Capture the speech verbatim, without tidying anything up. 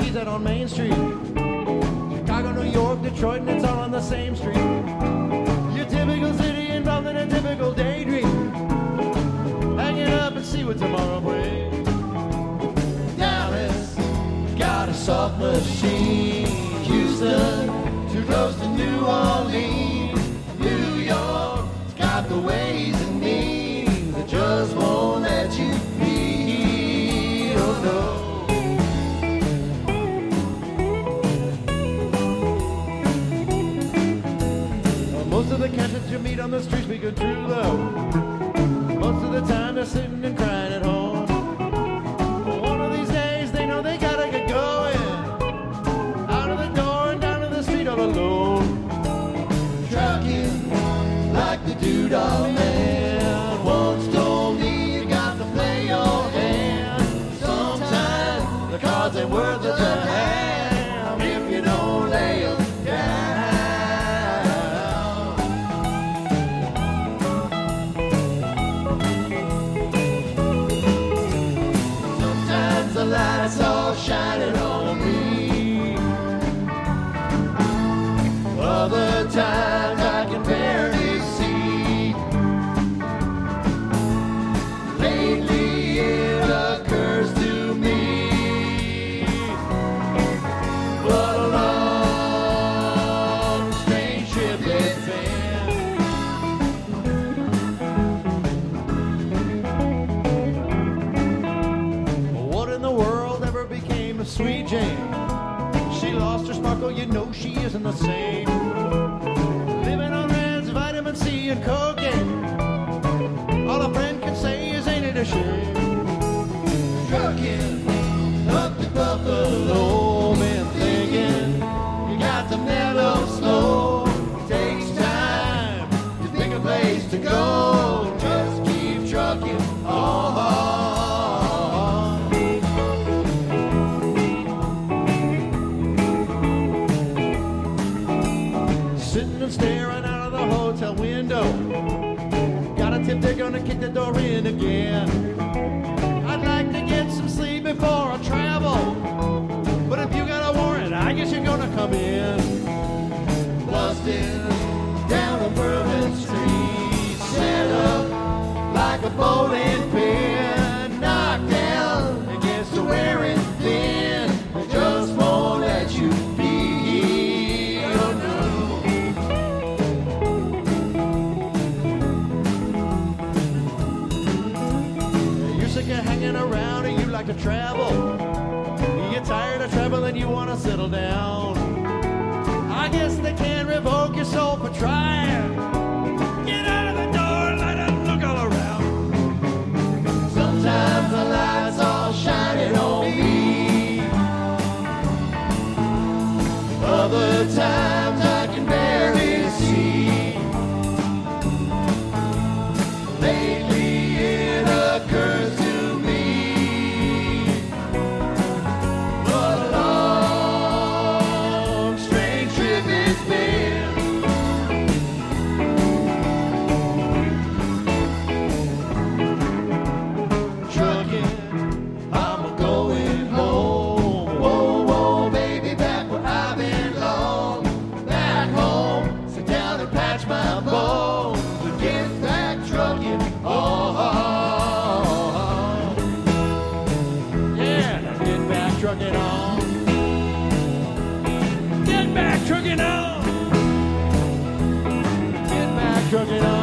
he's out on Main Street. Chicago, New York, Detroit, and it's all on the same street. Your typical city involved in a typical daydream. Hang it up and see what tomorrow brings. Dallas got a soft machine. Houston, too close to New Orleans. New York's got the ways and means that just won't let you be. Oh no. Most of the cats that you meet on the street speak of true love. Most of the time they're sitting and crying at home. One of these days they know they gotta get going. Out of the door and down to the street all alone. Trucking like the doodah man once told me, you got to play your hand. Sometimes the cards ain't worth a damn if you don't lay 'em down. The lights all shining on me. Other times I can barely see. Lately it occurs to me what a long, strange trip it's been. What in the world ever became of Sweet Jane? She lost her sparkle, you know she isn't the same. Living on meds, vitamin C and cocaine. All a friend can say is, ain't it a shame? Trucking up to Buffalo, been thinking you got to mellow slow. It takes time to pick a place to go. Just keep trucking on. Sitting and staring out of the hotel window. Got a tip they're gonna kick the door in again. I'd like to get some sleep before I travel, but if you got a warrant, I guess you're gonna come in. Busted down a Bourbon Street, set up like a bowling pin, knocked down against the wearing thin. They just won't let you be. Oh no. You're sick of hanging around and you like to travel. You get tired of traveling, you want to settle down. I guess they can't revoke your soul for trying. Get out of the door, light up, look all around. Sometimes the lights all shining on me. Other times I can barely see. Lately it occurs to me what a long, strange trip it's been. Trucking, I'm going home. Whoa, whoa, baby, back where I belong. Back home, sit down and patch my bones. And get back trucking on. Yeah, now get back trucking on. Get back trucking on. Get back trucking on.